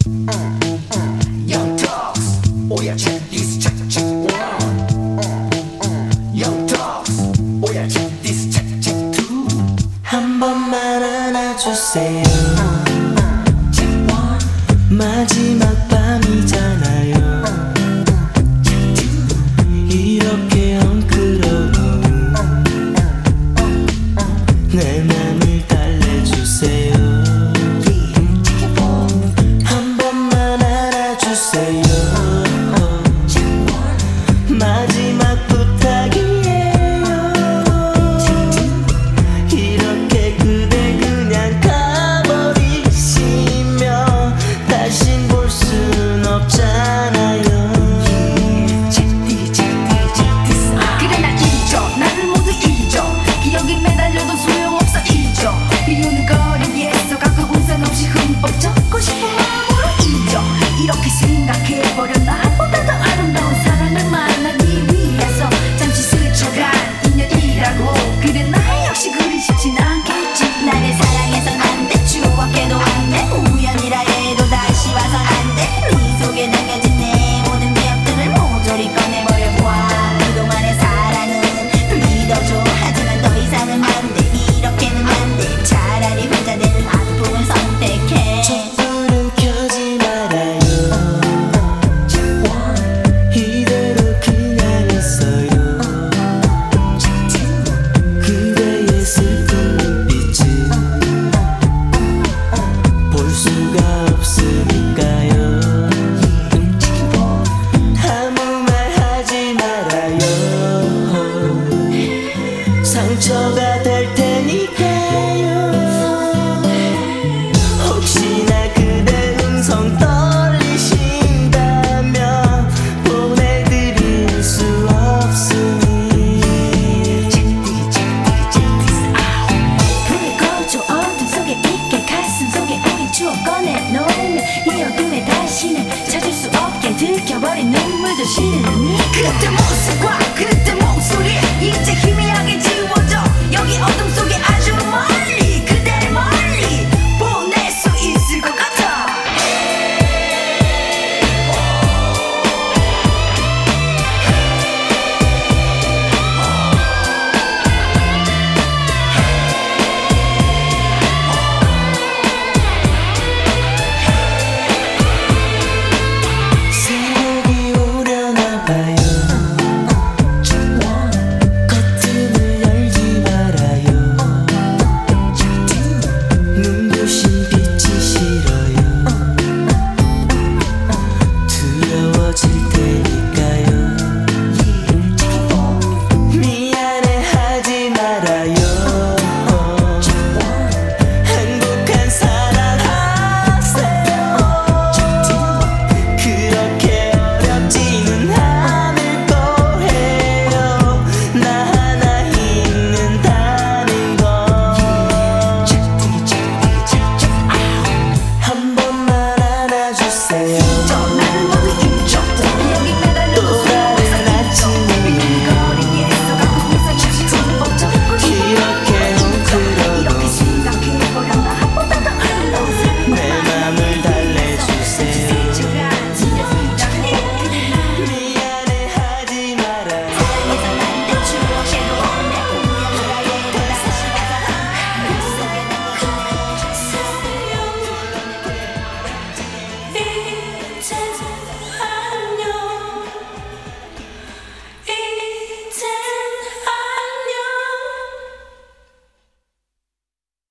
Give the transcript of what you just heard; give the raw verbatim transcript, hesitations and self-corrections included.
Young Dogs, 오야 check this check check one. Young Dogs, 오야 check this check check two. 한 번만 안아주세요. Check one, 마지막 밤이잖아요. check two. 이렇게 엉클어놓은 내 맘을 달래주세요. Check four, 한 번만 안아주세요. check one, 마지막 부탁이에요. check two. 이렇게 그대 그냥 가버리시면 다신 볼 순 없잖아요. Check this check this check this out. 그래 날 잊어 나를 모두 잊어 기억이 매달려도 소용없어 잊어 비우는 거리에서 가끔 운선 없이 흠뻑 젖고 싶은 마음으로 잊어 이렇게 생각해버려 나보다 더 아름다운 사랑을 만나기 위해서 잠시 스쳐간 인연이라고 그래 나 역시 그리 쉽진 않겠지 나를 사랑해선 안돼 추억해도 안돼 우연이라 해도 다시 와선 안돼 네 속에 남겨진 내 모든 기억들을 모조리 꺼내버려봐 그동안의 사랑은 믿어줘 하지만 더 이상은 안돼 이렇게는 안돼 차라리 혼자 되는 아픔을 선택해 촛불은 켜지 말아요. Check one, 이대로 그냥 있어요. check two. 그대의 슬픈 빛을 볼 수가 없으니까요. 아무 말 하지 말아요. 상처가 될 테니까요. 혹시나 그대 음성 떨리신다면 보내드릴 수 없으니 불을 꺼줘 어둠 속에 있게 가슴 속에 우리 추억 꺼내놓으면 이 어둠에 다시는 찾을 수 없게 들켜버린 눈물도 싫으니 그때 모습과 그때 목소리 이제 희미하게 지워져 여기 어둠 속에 아주 멀리 그대를 멀리 보낼 수 있을 것 같아 새벽이 오려나 봐요. Check one, 커튼을 열지 말아요. check two. 눈부신 빛이 싫어요. 두려워질 테니까요. Check four, 미안해 하지 말아요. check one, 행복한 사랑하세요. check two. 그렇게 어렵지는 않을 거예요. 나 하나 있는다는 건. Check this check this check check out. 한 번만 안아주세요. 저